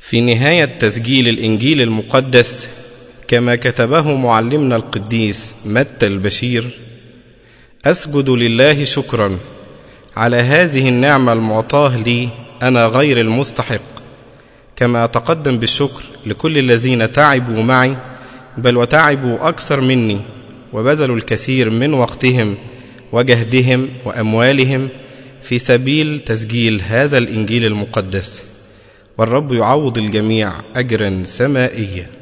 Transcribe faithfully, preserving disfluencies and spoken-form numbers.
في نهاية تسجيل الإنجيل المقدس كما كتبه معلمنا القديس متى البشير: أسجد لله شكرا على هذه النعمة المعطاة لي أنا غير المستحق، كما أتقدم بالشكر لكل الذين تعبوا معي، بل وتعبوا أكثر مني وبذلوا الكثير من وقتهم وجهدهم وأموالهم في سبيل تسجيل هذا الإنجيل المقدس، والرب يعوض الجميع أجرا سمائيا.